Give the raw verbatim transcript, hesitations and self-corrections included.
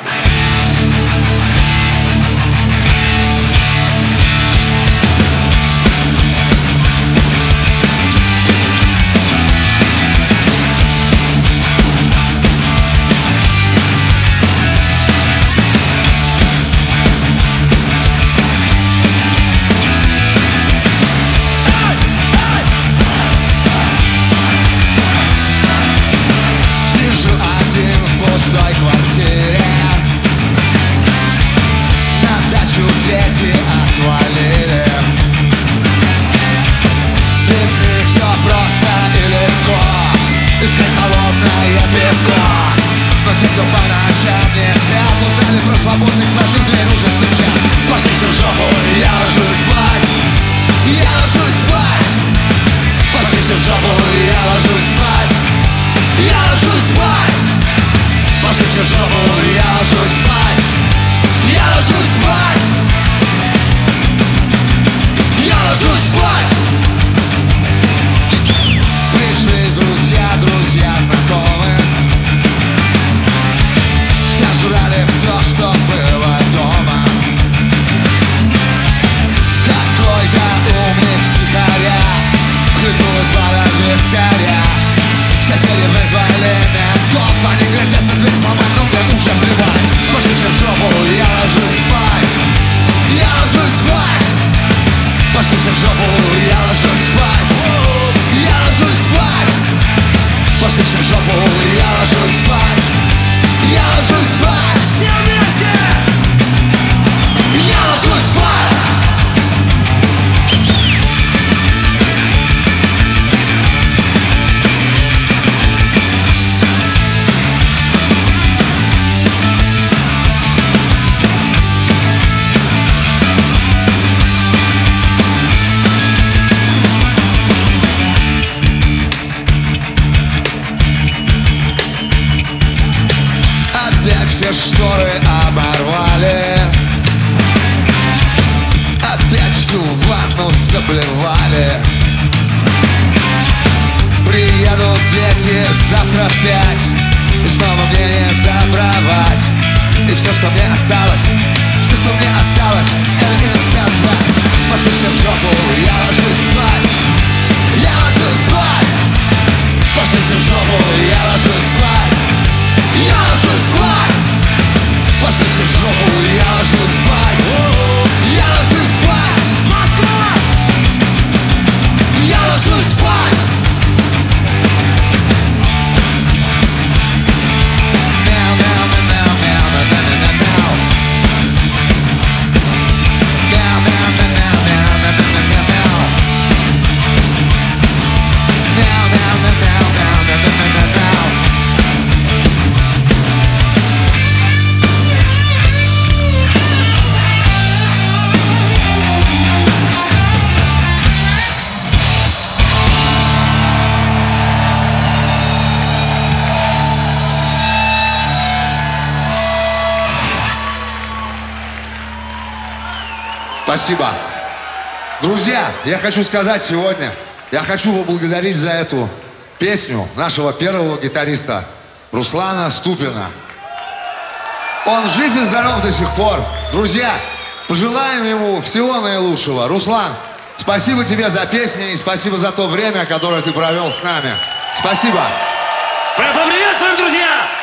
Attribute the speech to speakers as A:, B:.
A: Дети отвалили. Без них все просто и легко, и в холодное пивко. Но те, кто по ночам не спят, узнали про свободный вклад, и в дверь уже стучат. Пошли все в жопу, я ложусь спать. Я ложусь спать. Пошли все в жопу, я ложусь спать. Я ложусь спать. Пошли все в жопу, я ложусь спать. Я ложусь спать. Я ложусь спать. Пришли друзья, друзья, знакомые. Сожрали все, что было дома. Какой-то умник втихаря хлебнул из бара вискаря. Соседи вызвали ментов, они грозятся дверь сломать, но мне уже плевать. Пошли все в жопу, я ложусь спать. Я ложусь спать. Пошли все в жопу, я ложусь спать. Я ложусь спать. Пошли все в жопу, я ложусь спать. Я ложусь спать. Все вместе. Я ложусь спать. Все шторы оборвали. Опять всю ванну заблевали. Приедут дети завтра в пять, и снова мне не сдобровать. И все, что мне осталось, все, что мне осталось, это им сказать. Пошли все в жопу, я ложусь спать. Я ложусь спать. Пошли все в жопу, я ложусь спать. Я ложусь спать. Пошли все в жопу, я ложусь спать. Я ложусь спать. Москва! Я ложусь спать. Мяу, мяу, мяу, мяу, мяу, мяу, мяу. Мяу, мяу, мяу, мяу, мяу, мяу, мяу, мяу. Мяу, мяу, мяу, мяу, мяу, мяу, мяу, мяу, мяу. Спасибо. Друзья, я хочу сказать сегодня, я хочу поблагодарить за эту песню нашего первого гитариста Руслана Ступина. Он жив и здоров до сих пор. Друзья, пожелаем ему всего наилучшего. Руслан, спасибо тебе за песни и спасибо за то время, которое ты провел с нами. Спасибо.
B: Поприветствуем, друзья!